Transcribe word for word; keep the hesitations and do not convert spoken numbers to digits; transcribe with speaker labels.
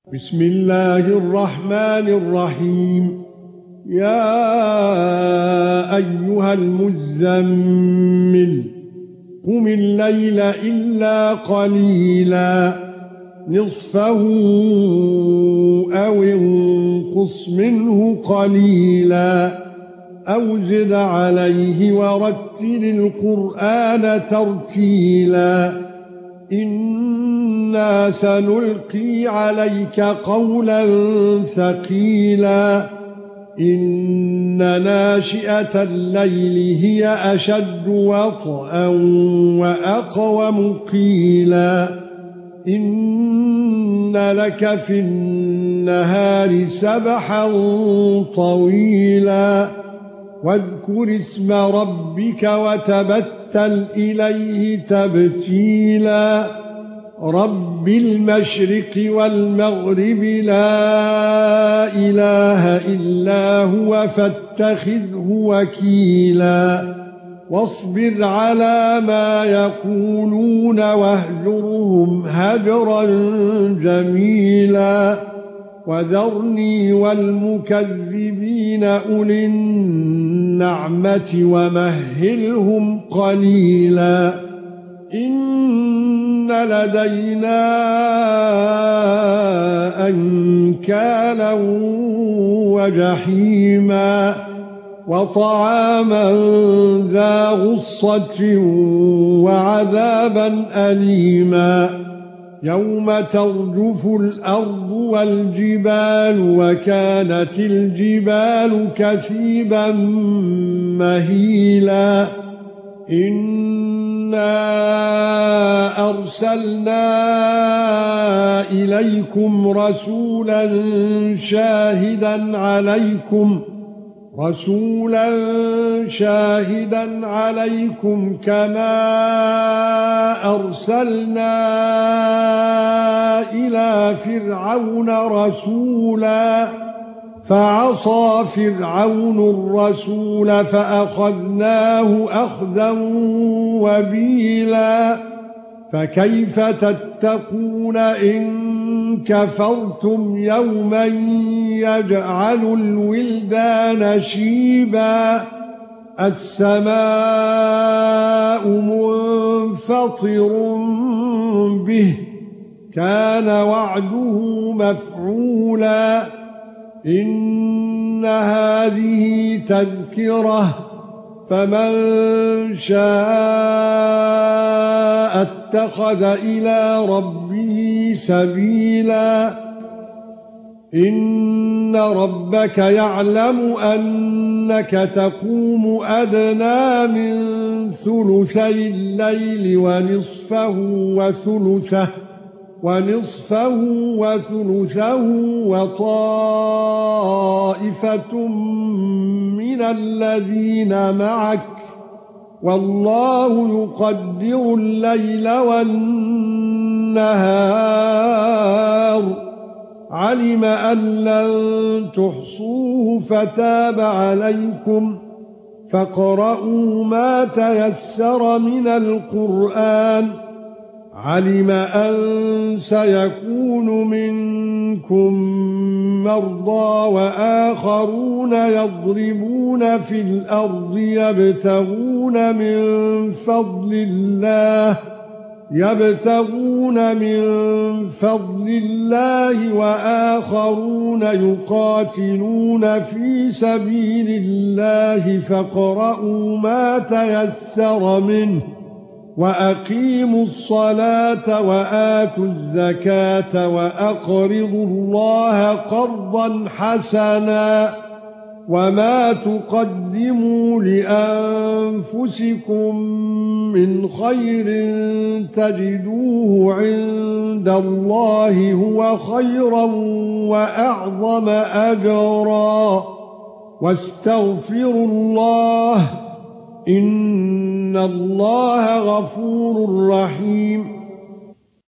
Speaker 1: بسم الله الرحمن الرحيم. يا ايها المزمل قم الليل الا قليلا نصفه او انقص منه قليلا او زد عليه ورتل القرآن ترتيلا إنا سنلقي عليك قولا ثقيلا إن ناشئة الليل هي أشد وطئا وأقوم قيلا إن لك في النهار سبحا طويلا واذكر اسم ربك وتبتل إليه تبتيلا رب المشرق والمغرب لا إله إلا هو فاتخذه وكيلا واصبر على ما يقولون واهجرهم هجرا جميلا وذرني والمكذبين أولي النعمة ومهلهم قليلا إن لدينا أنكالا وجحيما وطعاما ذا غصة وعذابا أليما يوم ترجف الأرض والجبال وكانت الجبال كثيبا مهيلا إنا أرسلنا إليكم رسولا شاهدا عليكم رسولا شاهدا عليكم كما أرسلنا إلى فرعون رسولا فعصى فرعون الرسول فأخذناه أخذا وبيلا فكيف تتقون إن كفرتم يوما يجعل الولدان شيبا السماء منفطر به كان وعده مفعولا إن هذه تذكرة فمن شاء اتخذ إلى ربه سبيلا إن ربك يعلم أنك تقوم أدنى من ثلثي الليل ونصفه وثلثه ونصفه وثلثه وطائفة من الذين معك والله يقدر الليل والنهار علم أن لن تحصوه فتاب عليكم فاقرؤوا ما تيسر من القرآن علم أن سيكون منكم مرضى وآخرون يضربون في الأرض يبتغون من فضل الله يبتغون من فضل الله وآخرون يقاتلون في سبيل الله فاقرؤوا ما تيسر منه وَأَقِيمُوا الصَّلَاةَ وَآتُوا الزَّكَاةَ وَأَقْرِضُوا اللَّهَ قَرْضًا حَسَنًا وَمَا تُقَدِّمُوا لِأَنفُسِكُم مِّنْ خَيْرٍ تَجِدُوهُ عِندَ اللَّهِ هُوَ خَيْرًا وَأَعْظَمَ أَجْرًا وَاسْتَغْفِرُوا اللَّهَ إِنَّ اللَّهَ غَفُورٌ رَّحِيمٌ